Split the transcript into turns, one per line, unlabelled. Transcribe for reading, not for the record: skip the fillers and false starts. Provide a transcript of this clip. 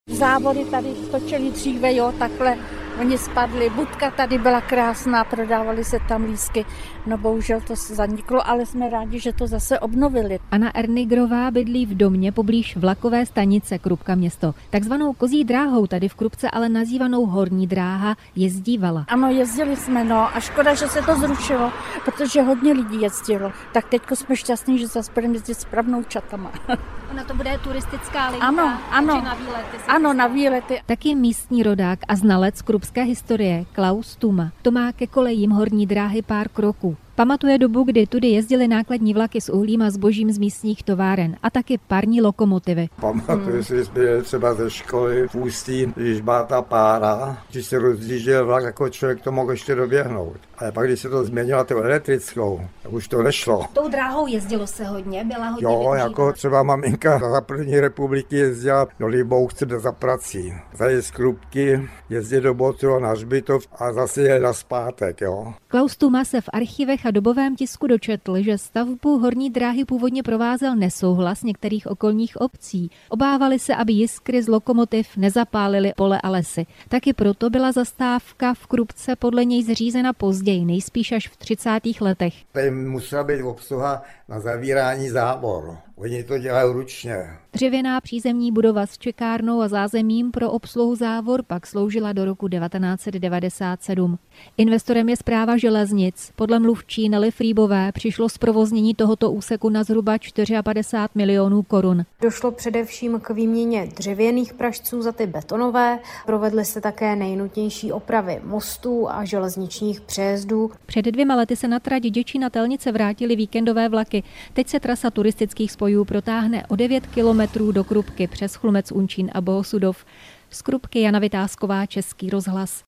Závody tady točili dříve, jo, takhle oni spadli. Budka tady byla krásná, prodávali se tam lístky. No bohužel to zaniklo, ale jsme rádi, že to zase obnovili.
Anna Ernigrová bydlí v domě poblíž vlakové stanice Krupka město. Takzvanou kozí dráhou, tady v Krupce ale nazývanou Horní dráha, jezdívala.
Ano, jezdili jsme, no a škoda, že se to zrušilo, protože hodně lidí jezdilo. Tak teďko jsme šťastní, že zase budeme jezdit s pravnoučatama.
Ona to bude turistická linka?
Ano,
na výlety.
Ano, na výlety.
Taky místní rodák a znalec krupské historie Klaus Tuma. To má ke kolejím Horní dráhy pár kroků. Pamatuje dobu, kdy tudy jezdily nákladní vlaky s uhlím a zbožím z místních továren a taky parní lokomotivy.
Pamatuju si, že jsme jeli třeba ze školy v Ústí, když byla ta pára, když se rozjížděl vlak, jako člověk to mohl ještě doběhnout. Ale pak, když se to změnilo tou elektrickou, tak už to nešlo.
Tou dráhou jezdilo se hodně, byla hodně
Jo, jako třeba maminka za první republiky jezdila do Líbouchce za prací. Tady z Krupky jezdila do Botru na hřbitov a zase jela zpátek, jo.
Klaus Tuma se v archivech a dobovém tisku dočetl, že stavbu Horní dráhy původně provázel nesouhlas některých okolních obcí. Obávali se, aby jiskry z lokomotiv nezapálily pole a lesy. Taky proto byla zastávka v Krupce podle něj zřízena později, nejspíš až v 30. letech.
Tady musela být obsluha na zavírání závor. Oni to dělají ručně.
Dřevěná přízemní budova s čekárnou a zázemím pro obsluhu závor pak sloužila do roku 1997. Investorem je Správa železnic. Podle mluvčí Nelly Frýbové přišlo zprovoznění tohoto úseku na zhruba 54 milionů korun.
Došlo především k výměně dřevěných pražců za ty betonové. Provedly se také nejnutnější opravy mostů a železničních přejezdů.
Před 2 lety se na trať Děčína-Telnice vrátily víkendové vlaky. Teď se trasa turistických spojů protáhne o 9 kilometrů do Krupky přes Chlumec, Unčín a Bohosudov. Z Krupky Jana Vytázková, Český rozhlas.